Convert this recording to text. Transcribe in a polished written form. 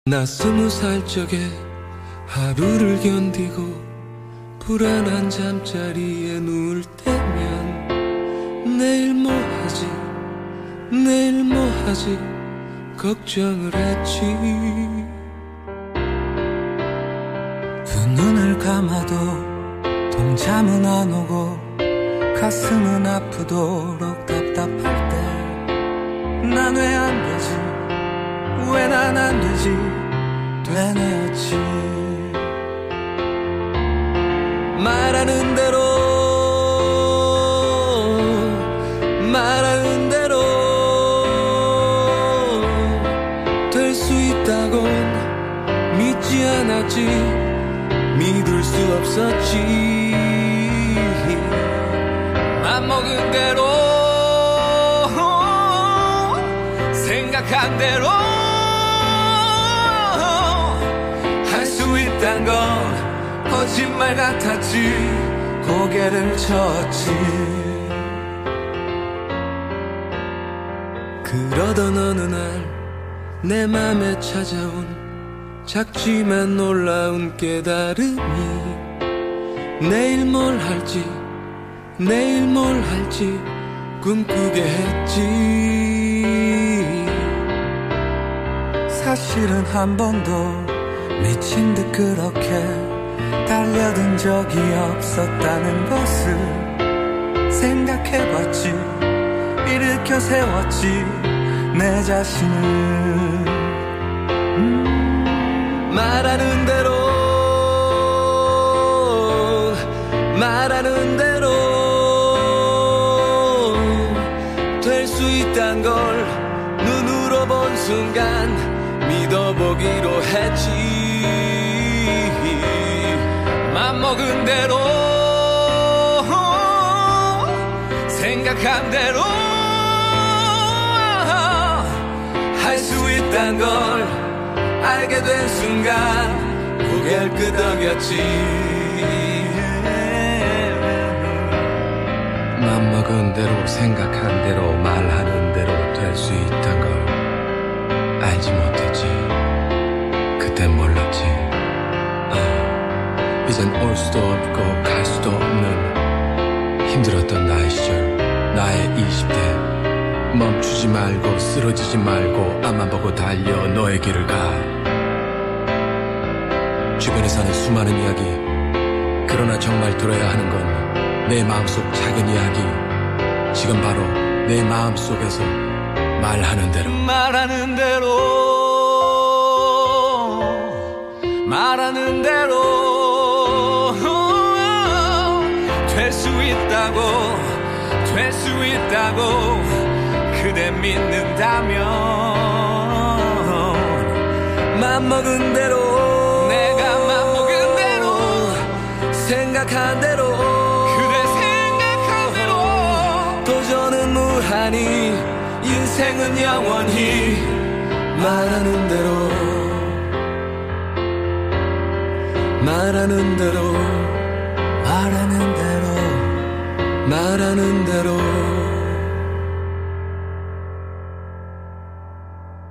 나 20살 적에 하루를 견디고 불안한 잠자리에 누울 때면 내일 뭐 하지 내일 뭐 하지 걱정을 했지. 두 눈을 감아도 동참은 안 오고 가슴은 아프도록 답답할 때 난 왜 안 되지 왜 난 안 되지 되뇌었지. 말하는 대로 말하는 대로 될 수 있다곤 믿지 않았지 믿을 수 없었지. 맘먹은 대로 생각한 대로 할 수 있단 건 거짓말 같았지 고개를 쳤지. 그러던 어느 날 내 맘에 찾아온 작지만 놀라운 깨달음이 내일 뭘 할지 내일 뭘 할지 꿈꾸게 했지. 사실은 한 번도 미친 듯 그렇게 달려든 적이 없었다는 것을 생각해봤지. 일으켜 세웠지 내 자신을. 말하는 대로 말하는 대로 될 수 있단 걸 눈으로 본 순간 믿어보기로 했지. 맘먹은 대로 생각한 대로 할 수 있단 걸 알게 된 순간 고개를 끄덕였지. 맘먹은 대로 생각한 대로 말하는 대로 될 수 있단 걸 알지 못했지. 그땐 몰랐지. 이젠 올 수도 없고 갈 수도 없는 힘들었던 나의 시절 나의 20대. 멈추지 말고 쓰러지지 말고 앞만 보고 달려 너의 길을 가. 주변에 사는 수많은 이야기 그러나 정말 들어야 하는 건 내 마음속 작은 이야기. 지금 바로 내 마음속에서 말하는 대로 말하는 대로 말하는 대로 될 수 있다고 될 수 있다고 그대 믿는다면 맘먹은 대로 내가 맘먹은 대로 생각한 대로 그대 생각한 대로 도전은 무한히 인생은 영원히 말하는 대로 말하는 대로 말하는 대로 말하는 대로